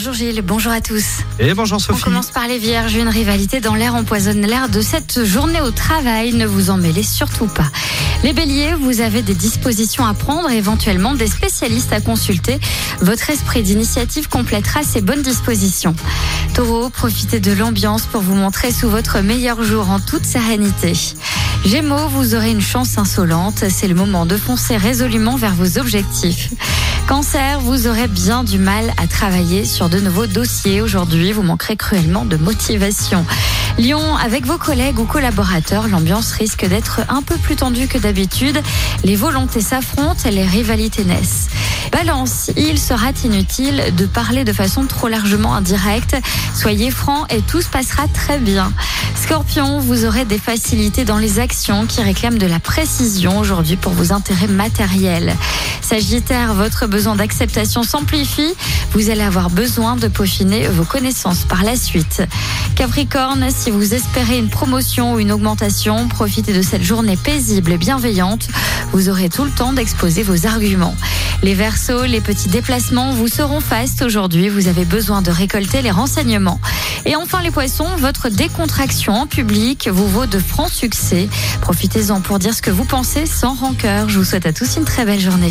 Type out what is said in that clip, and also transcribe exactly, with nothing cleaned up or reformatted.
Bonjour Gilles, bonjour à tous. Et bonjour Sophie. On commence par les Vierges. Une rivalité dans l'air empoisonne l'air de cette journée au travail. Ne vous en mêlez surtout pas. Les Béliers, vous avez des dispositions à prendre, éventuellement des spécialistes à consulter. Votre esprit d'initiative complétera ces bonnes dispositions. Taureau, profitez de l'ambiance pour vous montrer sous votre meilleur jour en toute sérénité. Gémeaux, vous aurez une chance insolente. C'est le moment de foncer résolument vers vos objectifs. Cancer, vous aurez bien du mal à travailler sur de nouveaux dossiers. Aujourd'hui, vous manquerez cruellement de motivation. Lion, avec vos collègues ou collaborateurs, l'ambiance risque d'être un peu plus tendue que d'habitude. Les volontés s'affrontent et les rivalités naissent. Balance, il sera inutile de parler de façon trop largement indirecte. Soyez francs et tout se passera très bien. Scorpion, vous aurez des facilités dans les actions qui réclament de la précision aujourd'hui pour vos intérêts matériels. Sagittaire, votre besoin d'acceptation s'amplifie. Vous allez avoir besoin de peaufiner vos connaissances par la suite. Capricorne, si vous espérez une promotion ou une augmentation, profitez de cette journée paisible et bienveillante. Vous aurez tout le temps d'exposer vos arguments. Les Verseaux, les petits déplacements vous seront fastes aujourd'hui. Vous avez besoin de récolter les renseignements. Et enfin les Poissons, votre décontraction en public vous vaut de francs succès. Profitez-en pour dire ce que vous pensez sans rancœur. Je vous souhaite à tous une très belle journée.